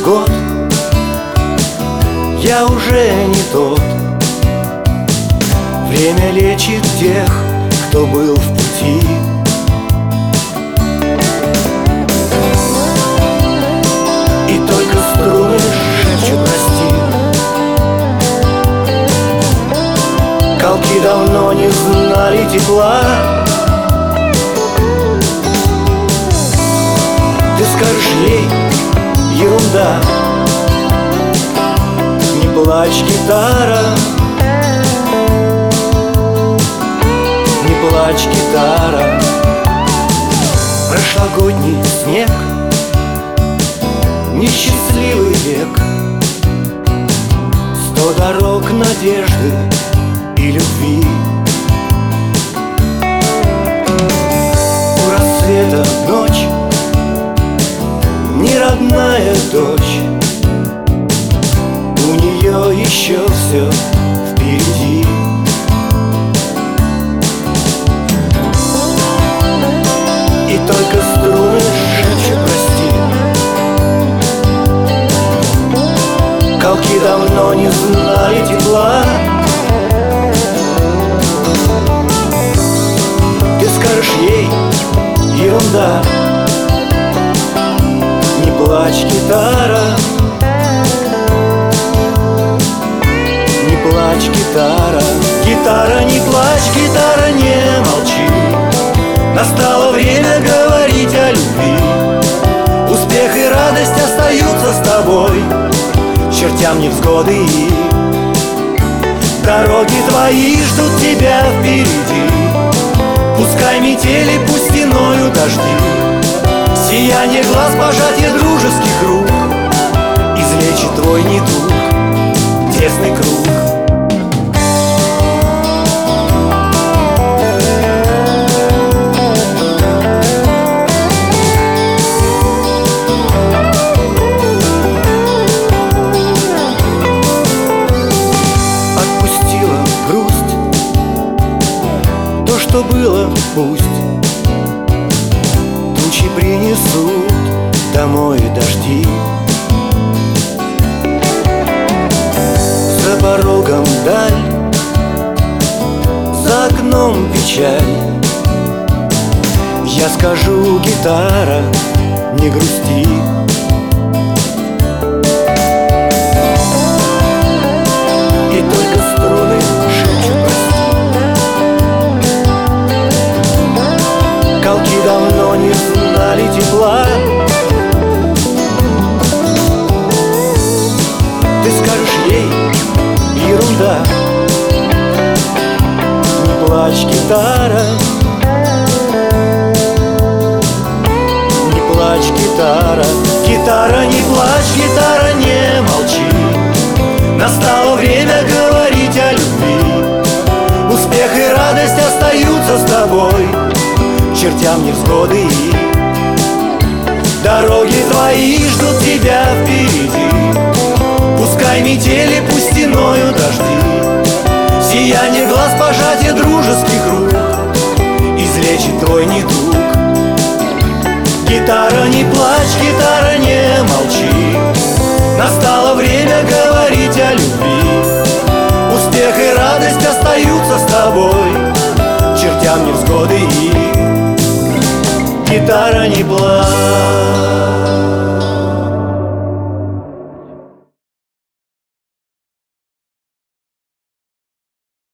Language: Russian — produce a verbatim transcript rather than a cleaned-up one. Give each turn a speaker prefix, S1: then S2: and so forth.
S1: год я уже не тот. Время лечит тех, кто был в пути. И только струны шепчут прости. Колки давно не знали тепла. Ты скажешь ей: ерунда. Не плачь, гитара, не плачь, гитара. Прошлогодний снег, несчастливый век, сто дорог надежды и любви. У рассвета ночь, неродная дочь, у нее еще все впереди. И только струны шепчут прости. Колки давно не знали тепла. Ты скажешь ей: ерунда. Не плачь, гитара, не плачь, гитара. Гитара, не плачь, гитара, не молчи. Настало время говорить о любви. Успех и радость остаются с тобой, чертям невзгоды и дороги твои ждут тебя впереди. Пускай метели, пусть стеною дожди, сияние глаз, пожатие дружеских рук излечит твой недуг, тесный круг. Отпустила грусть, то, что было, пусть. Тучи принесут домой дожди. За порогом даль, за окном печаль. Я скажу: гитара, не грусти. И только струны шепчут прости. Колки давно не знали тепла. Ты скажешь ей: ерунда. Не плачь, гитара, не плачь, гитара. Гитара, не плачь, гитара, не молчи. Настало время говорить о любви. Успех и радость остаются с тобой, чертям невзгоды и дороги твои ждут тебя впереди. Пускай метели, пусть стеною дожди, сияние глаз, пожатие дружеских рук излечит твой недуг. Гитара, не плачь, гитара, не молчи. Настало время говорить о любви. Успех и радость остаются с тобой, чертям невзгоды и гитара, не плачь.